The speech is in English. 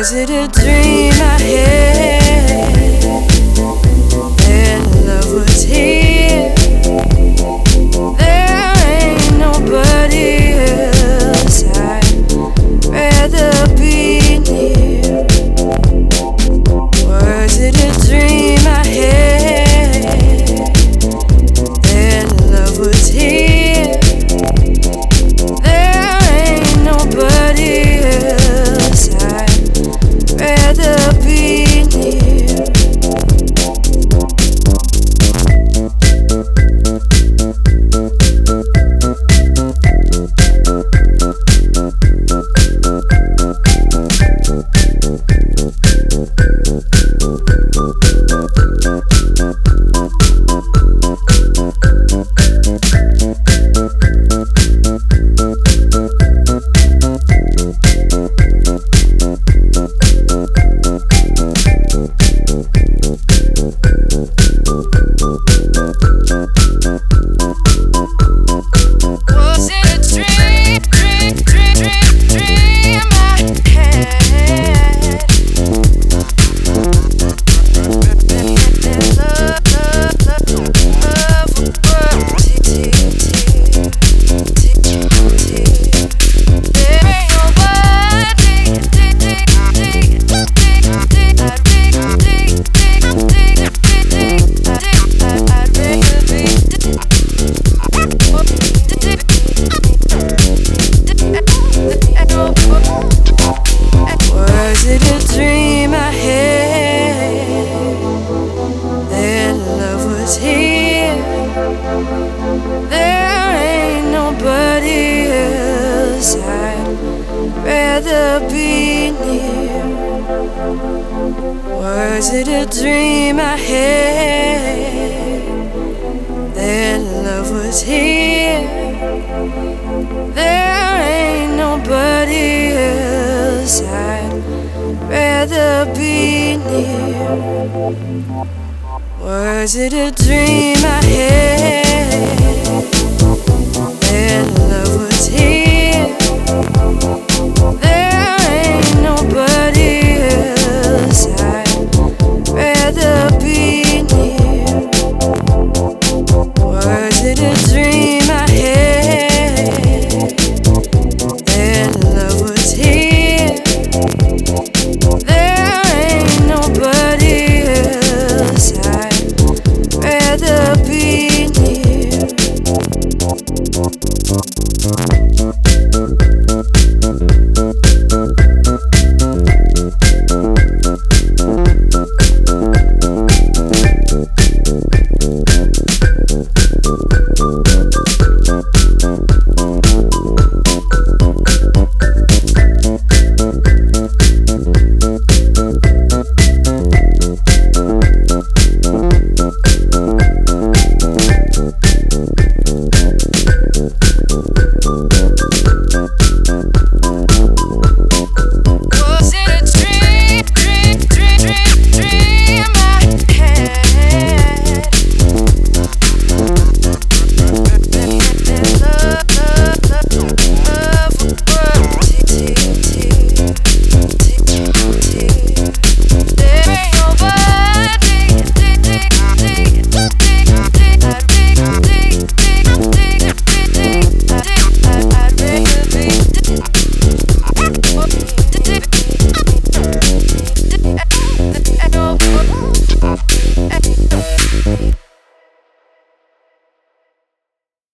Was it a dream I had? And love was here. There ain't nobody else I'd rather be near. Was it a dream I had? And love was here. There ain't nobody else I'd rather be near. Was it a dream, dream I had? There ain't Was it a dream I had? That love was here. There ain't nobody else I'd rather be near. Was it a dream I had? That love was here. There ain't nobody else I'd rather be near. Was it a dream I had? That love was here. There ain't nobody else I'd rather be near. Was it a dream I had? That love was here. There ain't nobody else I'd rather be near.